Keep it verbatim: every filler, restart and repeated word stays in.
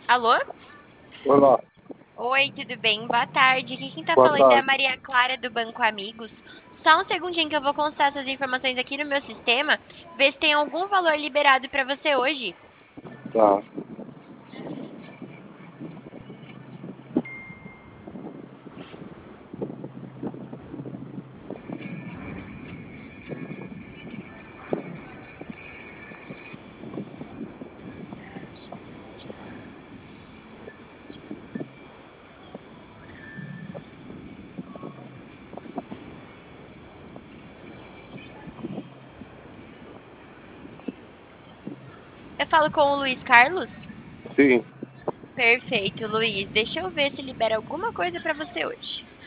Alô? Olá, Oi, tudo bem? Boa tarde. Aqui quem tá boa falando é a tarde. Maria Clara do Banco Amigos. Só um segundinho que eu vou constar essas informações aqui no meu sistema, ver se tem algum valor liberado para você hoje. Tá. Eu falo com o Luiz Carlos? Sim, Perfeito, Luiz. Deixa eu ver se libera alguma coisa para você hoje.